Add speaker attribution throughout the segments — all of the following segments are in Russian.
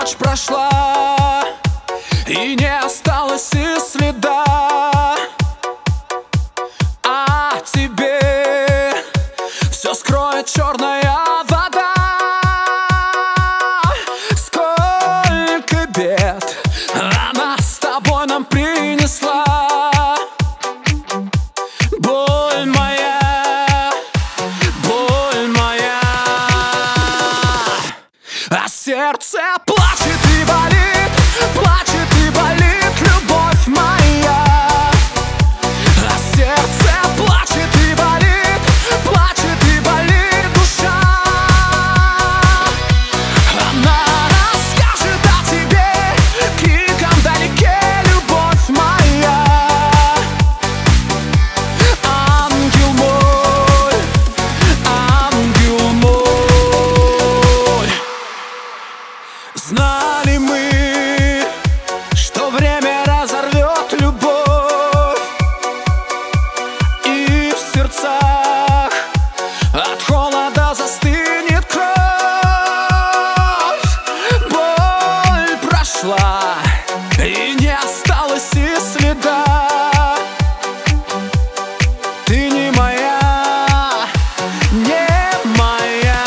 Speaker 1: ночь прошла, и не осталось и следа. А тебе все скроет черная вода. Сколько бед она с тобой нам принесла. Боль моя, а сердце плачет и болит, плачет и болит любовь моя. А сердце плачет и болит, плачет и болит душа. Она расскажет о тебе криком вдалеке, любовь моя. Ангел мой, ангел мой. Знали мы, что время разорвет любовь, и в сердцах от холода застынет кровь. Боль прошла, и не осталось и следа. Ты не моя, не моя.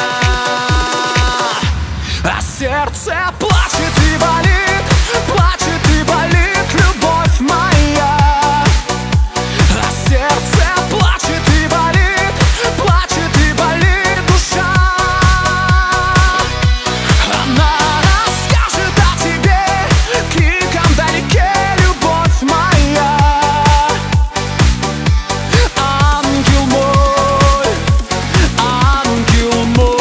Speaker 1: А сердце плачет и болит, плачет и болит любовь моя. А сердце плачет и болит, плачет и болит душа. Она расскажет о тебе криком вдалеке, любовь моя. Ангел мой, ангел мой.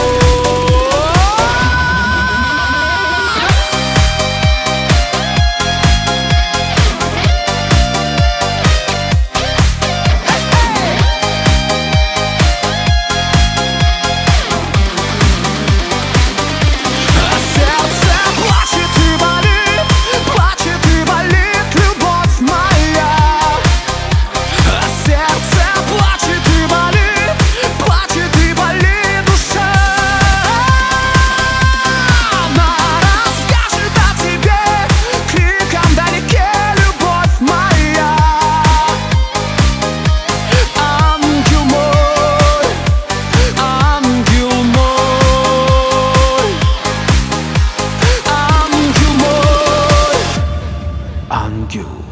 Speaker 1: Ангел.